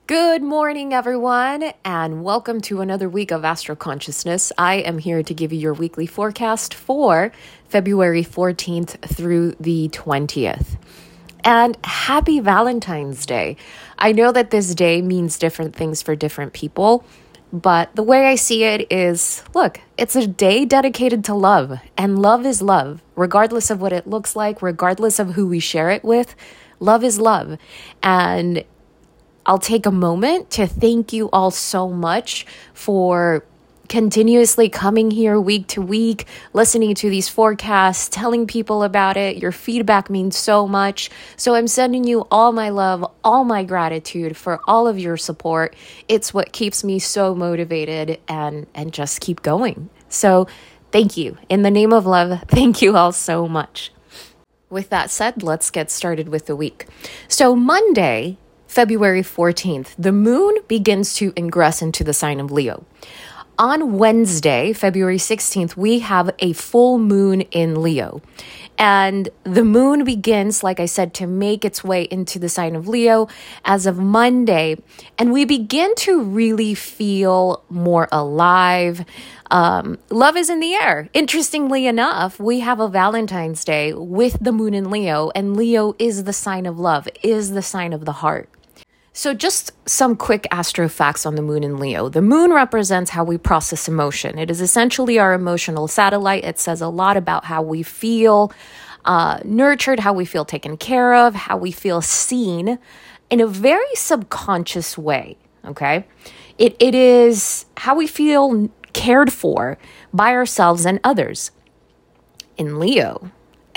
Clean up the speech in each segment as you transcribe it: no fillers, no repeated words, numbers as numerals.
Good morning, everyone, and welcome to another week of Astro Consciousness. I am here to give you your weekly forecast for February 14th through the 20th. And happy Valentine's Day. I know that this day means different things for different people, but the way I see it is, look, it's a day dedicated to love, and love is love, regardless of what it looks like, regardless of who we share it with. Love is love. And I'll take a moment to thank you all so much for continuously coming here week to week, listening to these forecasts, telling people about it. Your feedback means so much. So I'm sending you all my love, all my gratitude for all of your support. It's what keeps me so motivated and just keep going. So thank you. In the name of love, thank you all so much. With that said, let's get started with the week. So Monday, February 14th, the moon begins to ingress into the sign of Leo. On Wednesday, February 16th, we have a full moon in Leo. And the moon begins, like I said, to make its way into the sign of Leo as of Monday. And we begin to really feel more alive. Love is in the air. Interestingly enough, we have a Valentine's Day with the moon in Leo, and Leo is the sign of love, is the sign of the heart. So just some quick astro facts on the moon in Leo. The moon represents how we process emotion. It is essentially our emotional satellite. It says a lot about how we feel nurtured, how we feel taken care of, how we feel seen in a very subconscious way, okay? It is how we feel cared for by ourselves and others. In Leo,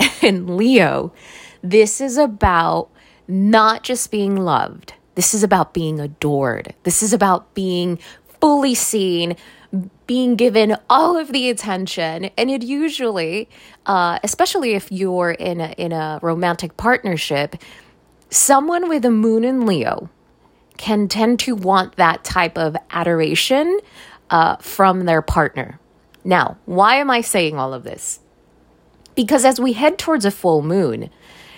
this is about not just being loved. This is about being adored. This is about being fully seen, being given all of the attention. And it usually, especially if you're in a romantic partnership, someone with a moon in Leo can tend to want that type of adoration from their partner. Now, why am I saying all of this? Because as we head towards a full moon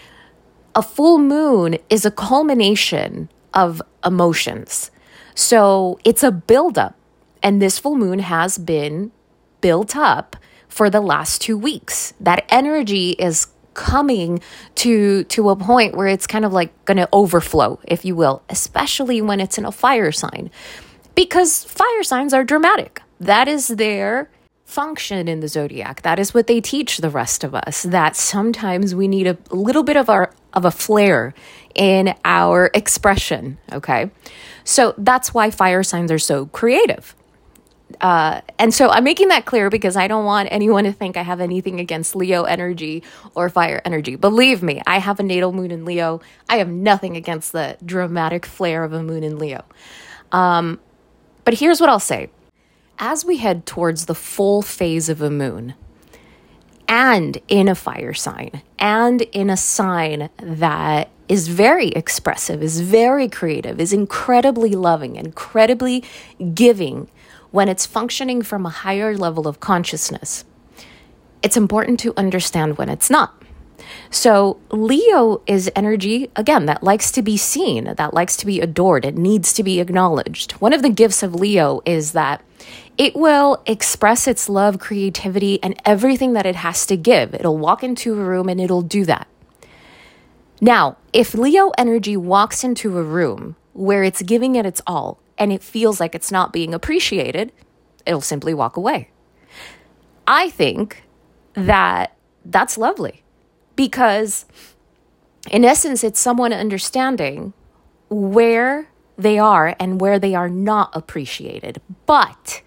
is a culmination of emotions. So it's a buildup, and this full moon has been built up for the last 2 weeks. That energy is coming to a point where it's kind of like going to overflow, if you will, especially when it's in a fire sign, because fire signs are dramatic. That is their function in the zodiac. That is what they teach the rest of us, that sometimes we need a little bit of a flare in our expression, okay? So that's why fire signs are so creative. And so I'm making that clear because I don't want anyone to think I have anything against Leo energy or fire energy. Believe me, I have a natal moon in Leo. I have nothing against the dramatic flare of a moon in Leo. But here's what I'll say. As we head towards the full phase of a moon, and in a fire sign, and in a sign that is very expressive, is very creative, is incredibly loving, incredibly giving when it's functioning from a higher level of consciousness, it's important to understand when it's not. So Leo is energy, again, that likes to be seen, that likes to be adored, it needs to be acknowledged. One of the gifts of Leo is that it will express its love, creativity, and everything that it has to give. It'll walk into a room and it'll do that. Now, if Leo energy walks into a room where it's giving it its all and it feels like it's not being appreciated, it'll simply walk away. I think that that's lovely because, in essence, it's someone understanding where they are and where they are not appreciated. But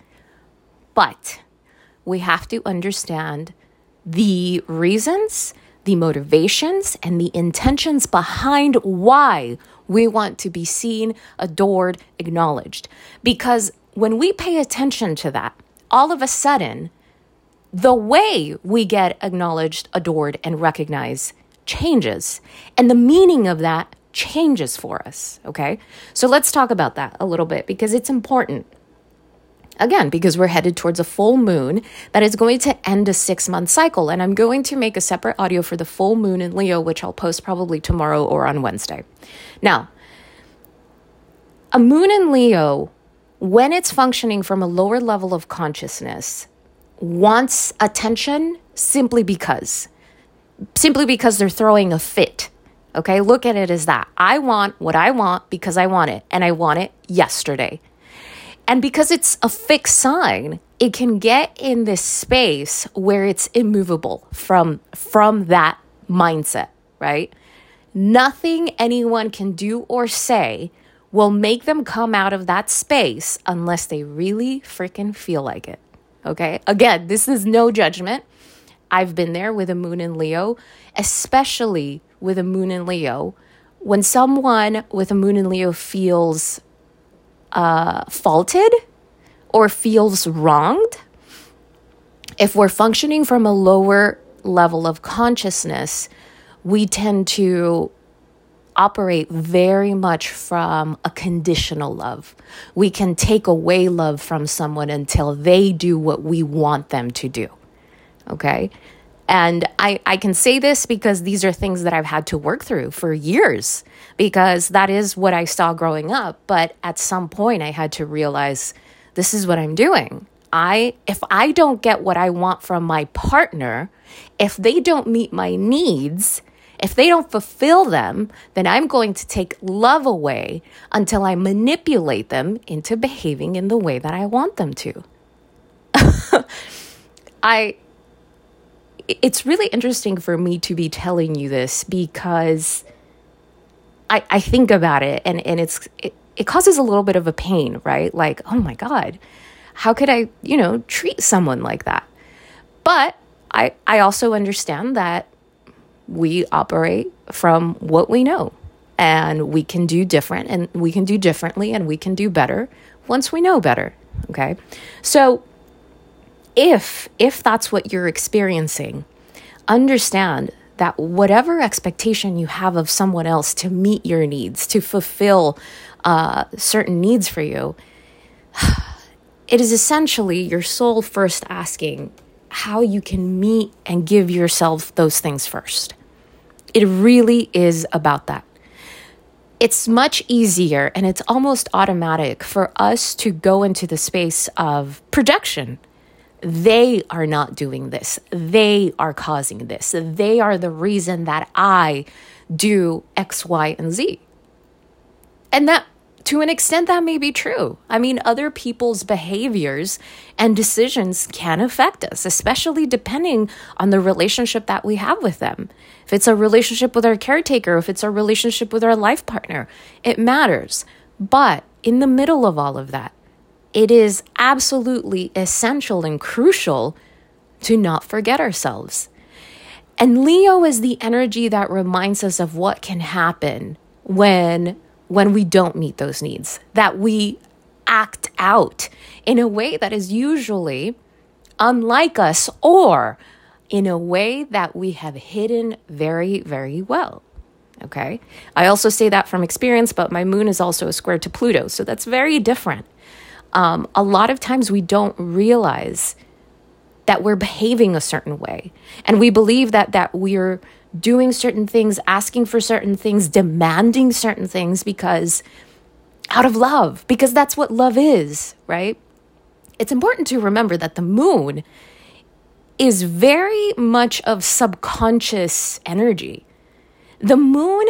we have to understand the reasons, the motivations, and the intentions behind why we want to be seen, adored, acknowledged. Because when we pay attention to that, all of a sudden, the way we get acknowledged, adored, and recognized changes. And the meaning of that changes for us, okay? So let's talk about that a little bit because it's important. Again, because we're headed towards a full moon that is going to end a 6-month cycle. And I'm going to make a separate audio for the full moon in Leo, which I'll post probably tomorrow or on Wednesday. Now, A moon in Leo, when it's functioning from a lower level of consciousness, wants attention simply because they're throwing a fit. Okay, look at it as that. I want what I want because I want it, and I want it yesterday. And because it's a fixed sign, it can get in this space where it's immovable from that mindset, right? Nothing anyone can do or say will make them come out of that space unless they really freaking feel like it, okay? Again, this is no judgment. I've been there with a moon in Leo, especially with a moon in Leo. When someone with a moon in Leo feels faulted or feels wronged, if we're functioning from a lower level of consciousness, we tend to operate very much from a conditional love. We can take away love from someone until they do what we want them to do. Okay? And I can say this because these are things that I've had to work through for years, because that is what I saw growing up. But at some point I had to realize this is what I'm doing. If I don't get what I want from my partner, if they don't meet my needs, if they don't fulfill them, then I'm going to take love away until I manipulate them into behaving in the way that I want them to. It's really interesting for me to be telling you this because I think about it and it causes a little bit of a pain, right? Like, oh my God, how could I, treat someone like that? But I also understand that we operate from what we know, and we can do different, and we can do differently, and we can do better once we know better. Okay. So if that's what you're experiencing, understand that whatever expectation you have of someone else to meet your needs, to fulfill certain needs for you, it is essentially your soul first asking how you can meet and give yourself those things first. It really is about that. It's much easier and it's almost automatic for us to go into the space of projection. They are not doing this. They are causing this. They are the reason that I do X, Y, and Z. And that, to an extent, that may be true. I mean, other people's behaviors and decisions can affect us, especially depending on the relationship that we have with them. If it's a relationship with our caretaker, if it's a relationship with our life partner, it matters. But in the middle of all of that, it is absolutely essential and crucial to not forget ourselves. And Leo is the energy that reminds us of what can happen when we don't meet those needs, that we act out in a way that is usually unlike us, or in a way that we have hidden very, very well. Okay. I also say that from experience, but my moon is also a square to Pluto, so that's very different. A lot of times we don't realize that we're behaving a certain way, and we believe that we're doing certain things, asking for certain things, demanding certain things because out of love, because that's what love is, right? It's important to remember that the moon is very much of subconscious energy. The moon,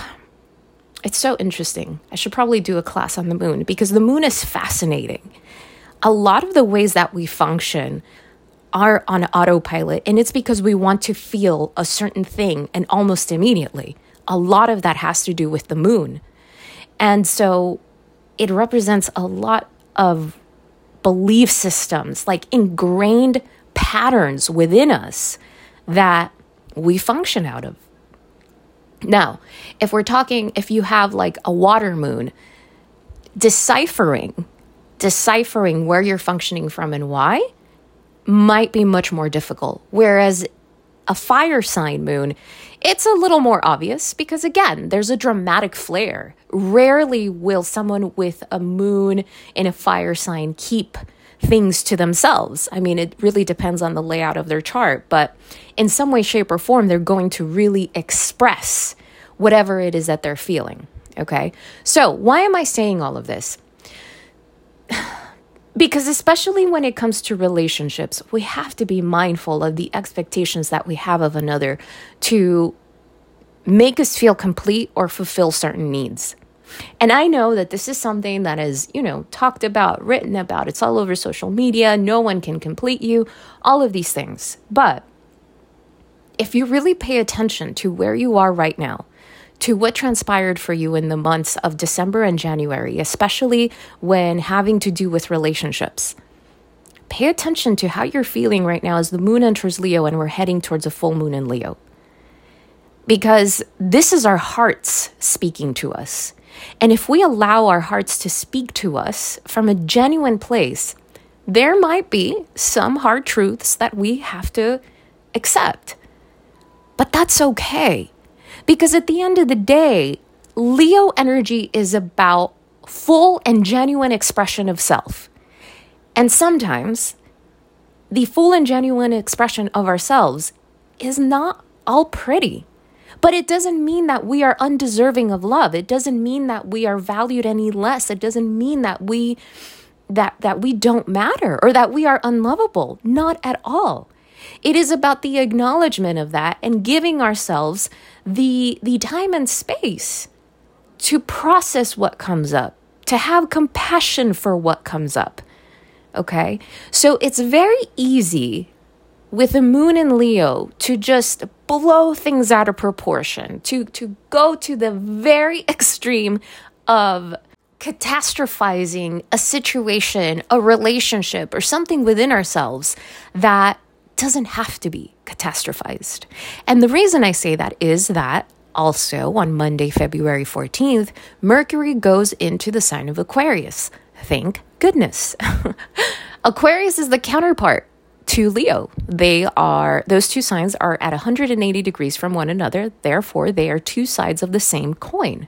it's so interesting. I should probably do a class on the moon because the moon is fascinating. A lot of the ways that we function are on autopilot, and it's because we want to feel a certain thing and almost immediately. A lot of that has to do with the moon. And so it represents a lot of belief systems, like ingrained patterns within us that we function out of. Now, if you have like a water moon, deciphering where you're functioning from and why might be much more difficult. Whereas a fire sign moon, it's a little more obvious because, again, there's a dramatic flair. Rarely will someone with a moon in a fire sign keep things to themselves. I mean, it really depends on the layout of their chart, but in some way, shape, or form, they're going to really express whatever it is that they're feeling. Okay, so why am I saying all of this? Because especially when it comes to relationships, we have to be mindful of the expectations that we have of another to make us feel complete or fulfill certain needs. And I know that this is something that is, talked about, written about. It's all over social media. No one can complete you, all of these things. But if you really pay attention to where you are right now, to what transpired for you in the months of December and January, especially when having to do with relationships, pay attention to how you're feeling right now as the moon enters Leo and we're heading towards a full moon in Leo. Because this is our hearts speaking to us. And if we allow our hearts to speak to us from a genuine place, there might be some hard truths that we have to accept. But that's okay. Because at the end of the day, Leo energy is about full and genuine expression of self. And sometimes the full and genuine expression of ourselves is not all pretty. But it doesn't mean that we are undeserving of love. It doesn't mean that we are valued any less. It doesn't mean that we don't matter or that we are unlovable. Not at all. It is about the acknowledgement of that and giving ourselves the time and space to process what comes up, to have compassion for what comes up. Okay? So it's very easy with a moon in Leo to just blow things out of proportion, to go to the very extreme of catastrophizing a situation, a relationship, or something within ourselves that doesn't have to be catastrophized. And the reason I say that is that also on Monday, February 14th, Mercury goes into the sign of Aquarius. Thank goodness. Aquarius is the counterpart to Leo. Those two signs are at 180 degrees from one another. Therefore, they are two sides of the same coin.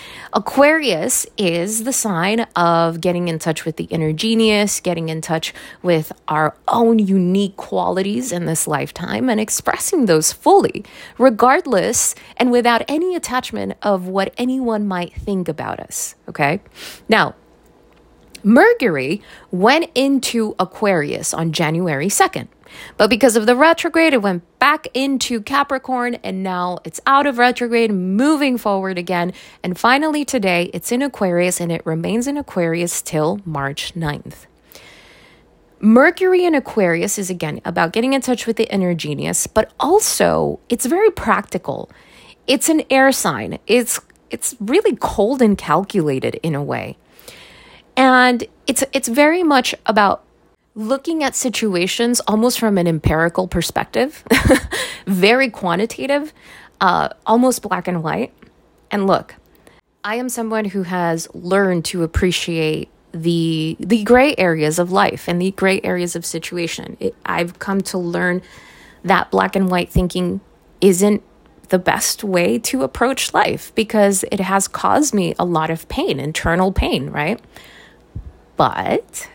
Aquarius is the sign of getting in touch with the inner genius, getting in touch with our own unique qualities in this lifetime and expressing those fully, regardless and without any attachment of what anyone might think about us, okay? Now, Mercury went into Aquarius on January 2nd. But because of the retrograde, it went back into Capricorn, and now it's out of retrograde, moving forward again. And finally today, it's in Aquarius, and it remains in Aquarius till March 9th. Mercury in Aquarius is, again, about getting in touch with the inner genius, but also it's very practical. It's an air sign. It's really cold and calculated in a way. And it's very much about looking at situations almost from an empirical perspective, very quantitative, almost black and white. And look, I am someone who has learned to appreciate the gray areas of life and the gray areas of situation. I've come to learn that black and white thinking isn't the best way to approach life because it has caused me a lot of pain, internal pain, right? But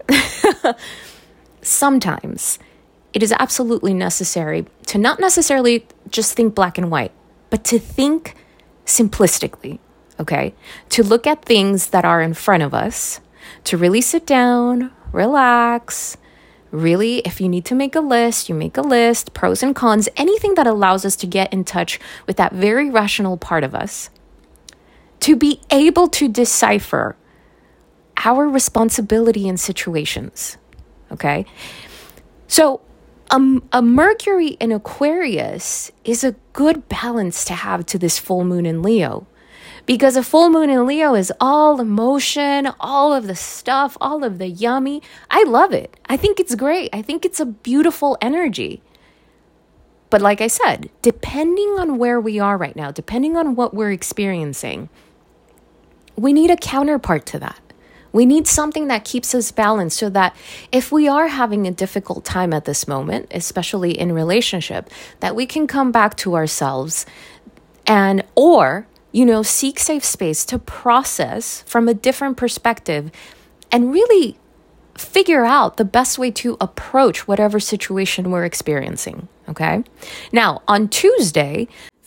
sometimes it is absolutely necessary to not necessarily just think black and white, but to think simplistically, okay? To look at things that are in front of us, to really sit down, relax, really, if you need to make a list, you make a list, pros and cons, anything that allows us to get in touch with that very rational part of us, to be able to decipher our responsibility in situations, okay? So a Mercury in Aquarius is a good balance to have to this full moon in Leo, because a full moon in Leo is all emotion, all of the stuff, all of the yummy. I love it. I think it's great. I think it's a beautiful energy. But like I said, depending on where we are right now, depending on what we're experiencing, we need a counterpart to that. We need something that keeps us balanced so that if we are having a difficult time at this moment, especially in relationship, that we can come back to ourselves or seek safe space to process from a different perspective and really figure out the best way to approach whatever situation we're experiencing, okay? Now, on Tuesday,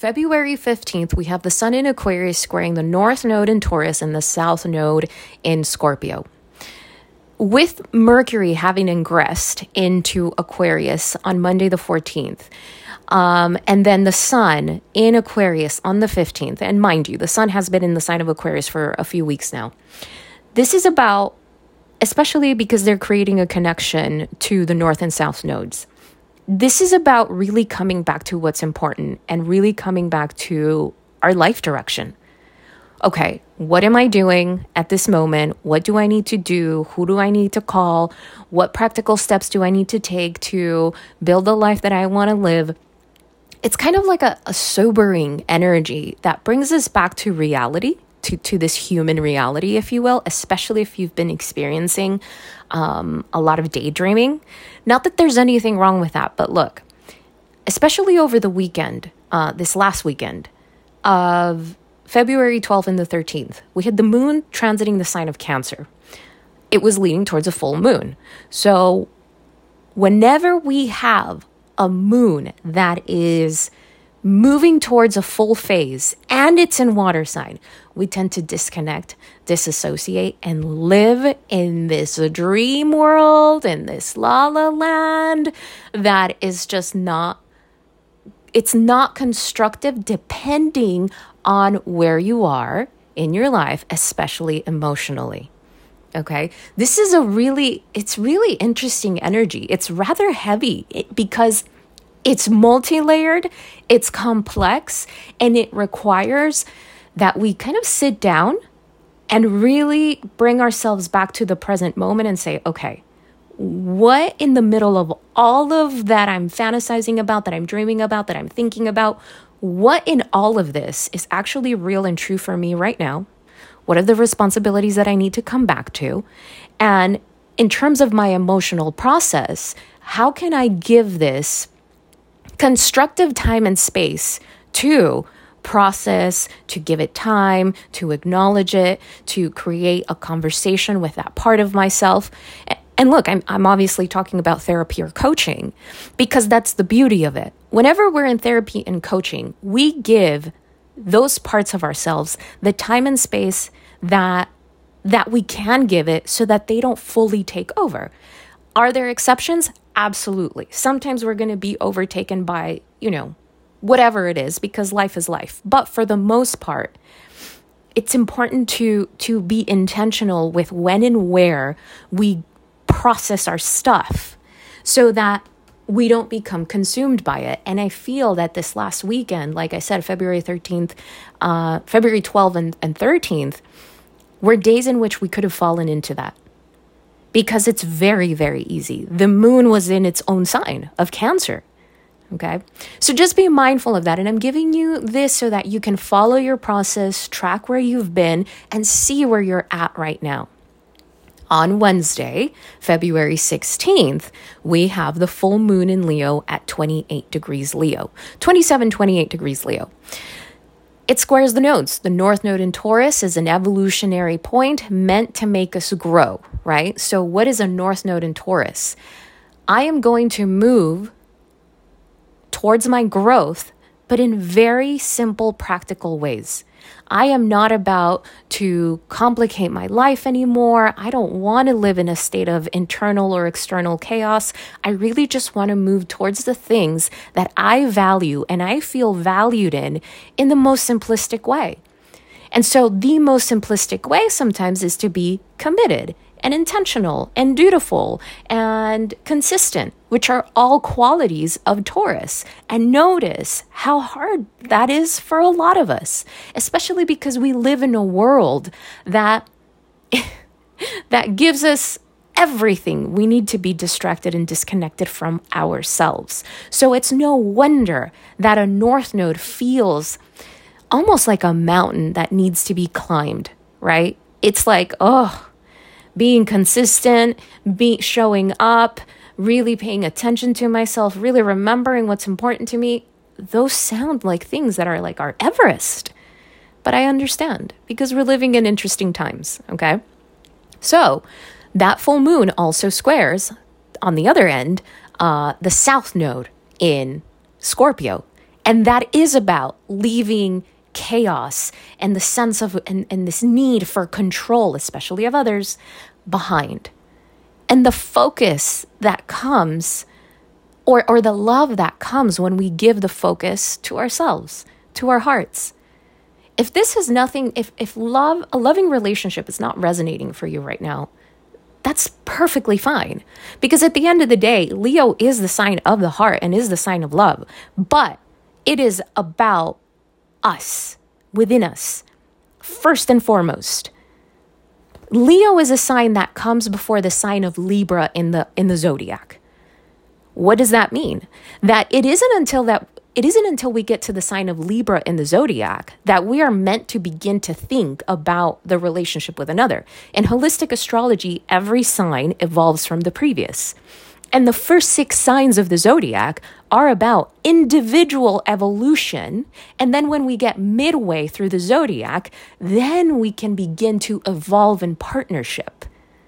February 15th, we have the sun in Aquarius squaring the north node in Taurus and the south node in Scorpio. With Mercury having ingressed into Aquarius on Monday the 14th, and then the sun in Aquarius on the 15th, and mind you, the sun has been in the sign of Aquarius for a few weeks now. This is about, especially because they're creating a connection to the north and south nodes. This is about really coming back to what's important and really coming back to our life direction. Okay, what am I doing at this moment? What do I need to do? Who do I need to call? What practical steps do I need to take to build the life that I want to live? It's kind of like a sobering energy that brings us back to reality, to this human reality, if you will, especially if you've been experiencing a lot of daydreaming. Not that there's anything wrong with that, but look, especially over the weekend, this last weekend of February 12th and the 13th, we had the moon transiting the sign of Cancer. It was leading towards a full moon. So whenever we have a moon that is moving towards a full phase and it's in water sign, we tend to disconnect, disassociate, and live in this dream world, in this la la land that is just it's not constructive depending on where you are in your life, especially emotionally. Okay, this is it's really interesting energy. It's rather heavy because it's multi-layered, it's complex, and it requires that we kind of sit down and really bring ourselves back to the present moment and say, okay, what in the middle of all of that I'm fantasizing about, that I'm dreaming about, that I'm thinking about, what in all of this is actually real and true for me right now? What are the responsibilities that I need to come back to? And in terms of my emotional process, how can I give this constructive time and space to process, to give it time, to acknowledge it, to create a conversation with that part of myself? And look, I'm obviously talking about therapy or coaching because that's the beauty of it. Whenever we're in therapy and coaching, we give those parts of ourselves the time and space that we can give it so that they don't fully take over. Are there exceptions? Absolutely. Sometimes we're going to be overtaken by, whatever it is, because life is life. But for the most part, it's important to be intentional with when and where we process our stuff so that we don't become consumed by it. And I feel that this last weekend, like I said, February 12th and 13th, were days in which we could have fallen into that. Because it's very, very easy. The moon was in its own sign of Cancer. Okay? So just be mindful of that. And I'm giving you this so that you can follow your process, track where you've been, and see where you're at right now. On Wednesday, February 16th, we have the full moon in Leo at 28 degrees Leo. 28 degrees Leo. It squares the nodes. The north node in Taurus is an evolutionary point meant to make us grow, right? So what is a north node in Taurus? I am going to move towards my growth, but in very simple, practical ways. I am not about to complicate my life anymore. I don't want to live in a state of internal or external chaos. I really just want to move towards the things that I value and I feel valued in the most simplistic way. And so the most simplistic way sometimes is to be committed and intentional and dutiful and consistent, which are all qualities of Taurus. And notice how hard that is for a lot of us, especially because we live in a world that gives us everything we need to be distracted and disconnected from ourselves. So it's no wonder that a north node feels almost like a mountain that needs to be climbed, right? It's like, being consistent, showing up, really paying attention to myself, really remembering what's important to me. Those sound like things that are like our Everest. But I understand because we're living in interesting times, okay? So that full moon also squares, on the other end, the south node in Scorpio. And that is about leaving chaos and the sense of, and this need for control, especially of others, behind. And the focus that comes, or the love that comes when we give the focus to ourselves, to our hearts. If this is nothing, if love, a loving relationship is not resonating for you right now, that's perfectly fine. Because at the end of the day, Leo is the sign of the heart and is the sign of love. But it is about us, within us, first and foremost. Leo is a sign that comes before the sign of Libra in the zodiac. What does that mean? That it isn't until we get to the sign of Libra in the zodiac that we are meant to begin to think about the relationship with another. In holistic astrology, every sign evolves from the previous. And the first 6 signs of the zodiac are about individual evolution. And then when we get midway through the zodiac, then we can begin to evolve in partnership.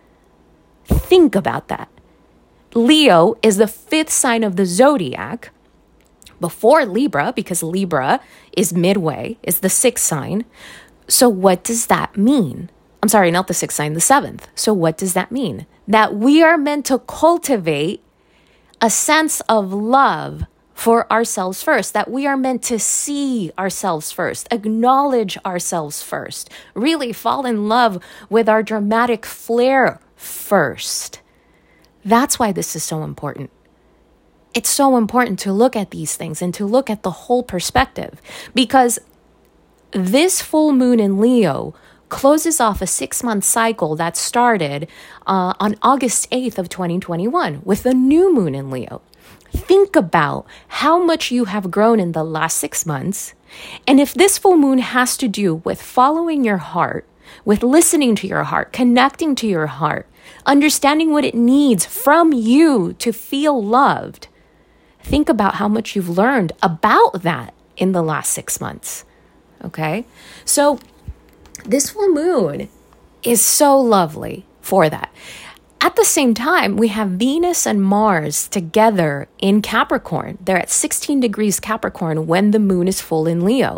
Think about that. Leo is the 5th sign of the zodiac before Libra, because Libra is midway, is the 6th sign. So what does that mean? I'm sorry, not the 6th sign, the 7th. So what does that mean? That we are meant to cultivate a sense of love for ourselves first, that we are meant to see ourselves first, acknowledge ourselves first, really fall in love with our dramatic flair first. That's why this is so important. It's so important to look at these things and to look at the whole perspective, because this full moon in Leo closes off a 6-month cycle that started on August 8th of 2021 with the new moon in Leo. Think about how much you have grown in the last 6 months. And if this full moon has to do with following your heart, with listening to your heart, connecting to your heart, understanding what it needs from you to feel loved, think about how much you've learned about that in the last 6 months. Okay? So this full moon is so lovely for that. At the same time, we have Venus and Mars together in Capricorn. They're at 16 degrees Capricorn when the moon is full in Leo.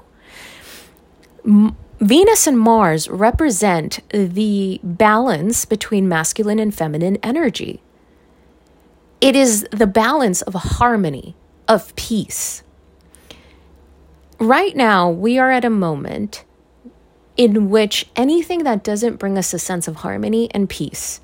Venus and Mars represent the balance between masculine and feminine energy. It is the balance of harmony, of peace. Right now, we are at a moment in which anything that doesn't bring us a sense of harmony and peace,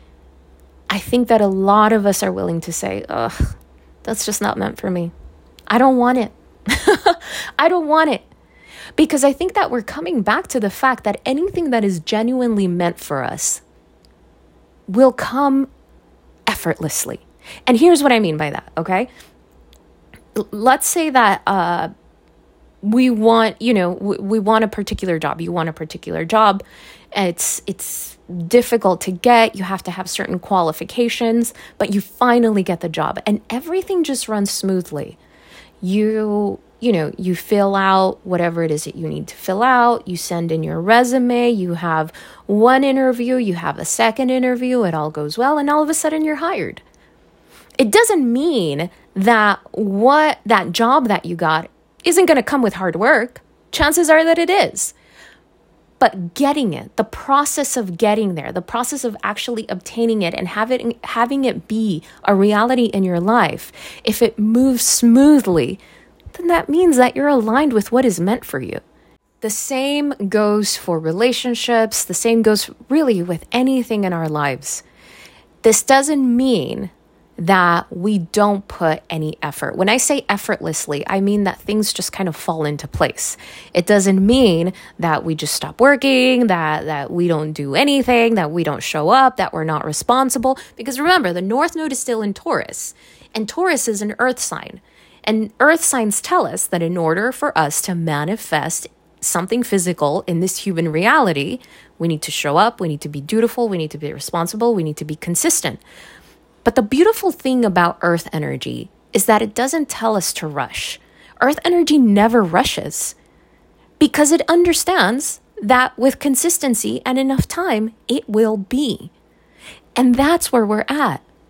I think that a lot of us are willing to say, ugh, that's just not meant for me. I don't want it. I don't want it. Because I think that we're coming back to the fact that anything that is genuinely meant for us will come effortlessly. And here's what I mean by that, okay? Let's say that we want, we want a particular job. You want a particular job. It's difficult to get. You have to have certain qualifications, but you finally get the job and everything just runs smoothly. You fill out whatever it is that you need to fill out. You send in your resume. You have one interview. You have a second interview. It all goes well. And all of a sudden you're hired. It doesn't mean that that job that you got isn't going to come with hard work. Chances are that it is. But getting it, the process of getting there, the process of actually obtaining it and having it be a reality in your life, if it moves smoothly, then that means that you're aligned with what is meant for you. The same goes for relationships. The same goes really with anything in our lives. This doesn't mean that we don't put any effort. When I say effortlessly, I mean that things just kind of fall into place. It doesn't mean that we just stop working, that we don't do anything, that we don't show up, that we're not responsible. Because remember, the North Node is still in Taurus, and Taurus is an earth sign. And earth signs tell us that in order for us to manifest something physical in this human reality, we need to show up, we need to be dutiful, we need to be responsible, we need to be consistent. But the beautiful thing about earth energy is that it doesn't tell us to rush. Earth energy never rushes because it understands that with consistency and enough time, it will be. And that's where we're at.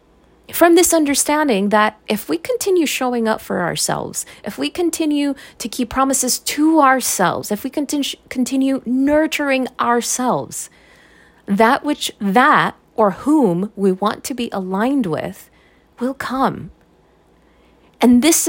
From this understanding that if we continue showing up for ourselves, if we continue to keep promises to ourselves, if we continue nurturing ourselves, that or whom we want to be aligned with will come. And this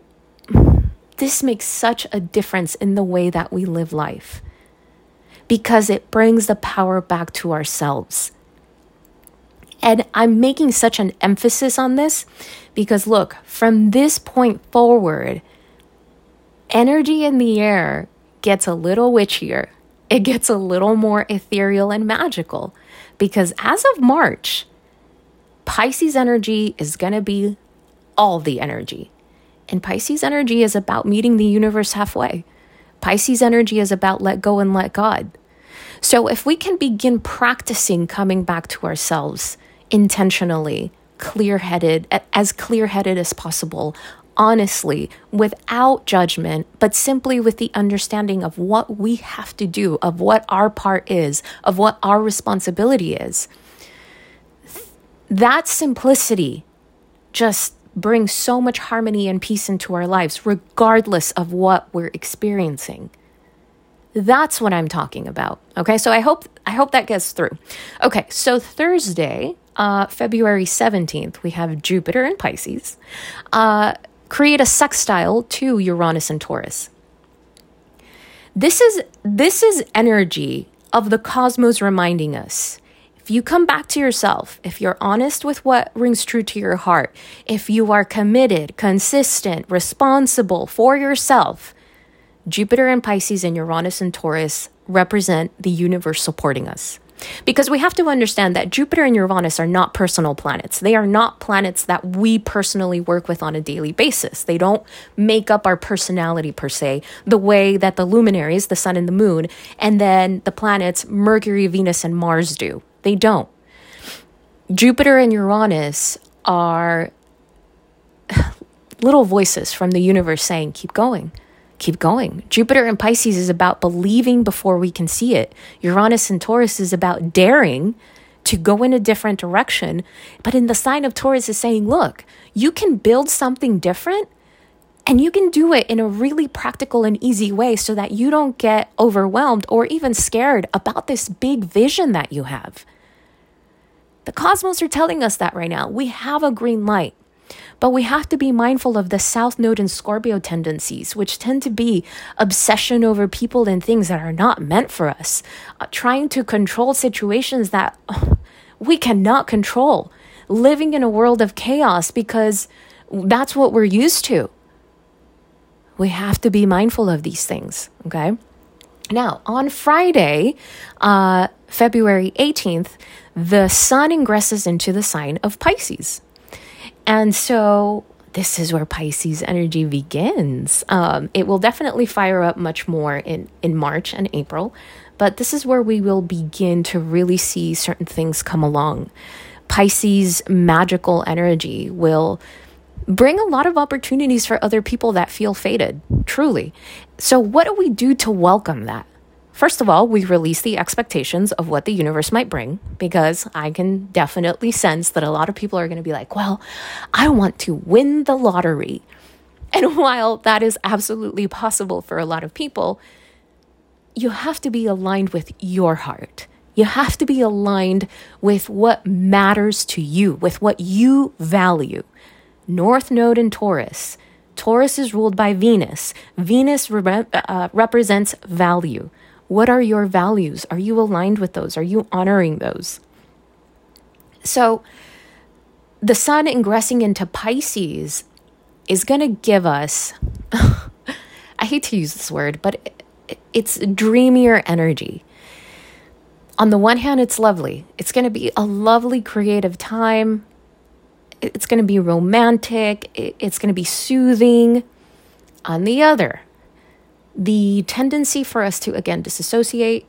makes such a difference in the way that we live life, because it brings the power back to ourselves. And I'm making such an emphasis on this because, look, from this point forward, energy in the air gets a little witchier. It gets a little more ethereal and magical, because as of March, Pisces energy is going to be all the energy. And Pisces energy is about meeting the universe halfway. Pisces energy is about let go and let God. So if we can begin practicing coming back to ourselves intentionally, clear-headed as possible, honestly, without judgment, but simply with the understanding of what we have to do, of what our part is, of what our responsibility is. That simplicity just brings so much harmony and peace into our lives, regardless of what we're experiencing. That's what I'm talking about. Okay, so I hope that gets through. Okay, so Thursday, February 17th, we have Jupiter in Pisces create a sextile to Uranus and Taurus. This is energy of the cosmos reminding us. If you come back to yourself, if you're honest with what rings true to your heart, if you are committed, consistent, responsible for yourself, Jupiter and Pisces and Uranus and Taurus represent the universe supporting us. Because we have to understand that Jupiter and Uranus are not personal planets. They are not planets that we personally work with on a daily basis. They don't make up our personality per se, the way that the luminaries, the sun and the moon, and then the planets Mercury, Venus, and Mars do. They don't. Jupiter and Uranus are little voices from the universe saying, keep going. Keep going. Jupiter in Pisces is about believing before we can see it. Uranus and Taurus is about daring to go in a different direction. But in the sign of Taurus is saying, look, you can build something different and you can do it in a really practical and easy way so that you don't get overwhelmed or even scared about this big vision that you have. The cosmos are telling us that right now. We have a green light. But we have to be mindful of the South Node and Scorpio tendencies, which tend to be obsession over people and things that are not meant for us, trying to control situations that we cannot control, living in a world of chaos because that's what we're used to. We have to be mindful of these things, okay? Now, on Friday, February 18th, the sun ingresses into the sign of Pisces. And so this is where Pisces energy begins. It will definitely fire up much more in March and April, but this is where we will begin to really see certain things come along. Pisces magical energy will bring a lot of opportunities for other people that feel fated, truly. So what do we do to welcome that? First of all, we release the expectations of what the universe might bring, because I can definitely sense that a lot of people are going to be like, well, I want to win the lottery. And while that is absolutely possible for a lot of people, you have to be aligned with your heart. You have to be aligned with what matters to you, with what you value. North Node in Taurus. Taurus is ruled by Venus. Venus represents value. What are your values? Are you aligned with those? Are you honoring those? So the sun ingressing into Pisces is going to give us, I hate to use this word, but it's dreamier energy. On the one hand, it's lovely. It's going to be a lovely creative time. It's going to be romantic. It's going to be soothing. On the other, the tendency for us to, again, disassociate,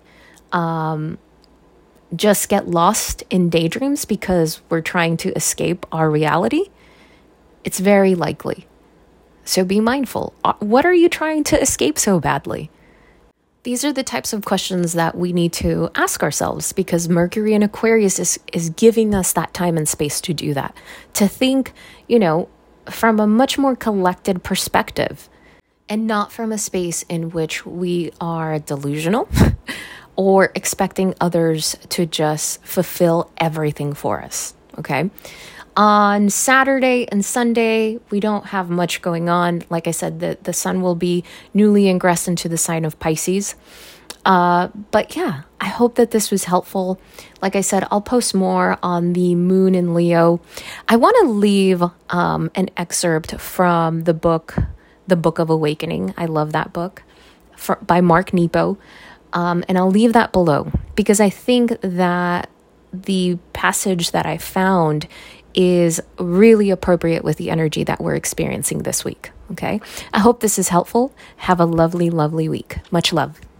just get lost in daydreams because we're trying to escape our reality, it's very likely. So be mindful. What are you trying to escape so badly? These are the types of questions that we need to ask ourselves, because Mercury in Aquarius is giving us that time and space to do that, to think, from a much more collected perspective, and not from a space in which we are delusional or expecting others to just fulfill everything for us, okay? On Saturday and Sunday, we don't have much going on. Like I said, the sun will be newly ingressed into the sign of Pisces. But yeah, I hope that this was helpful. Like I said, I'll post more on the moon in Leo. I want to leave an excerpt from the book of Awakening. I love that book by Mark Nepo. And I'll leave that below, because I think that the passage that I found is really appropriate with the energy that we're experiencing this week. Okay. I hope this is helpful. Have a lovely, lovely week. Much love.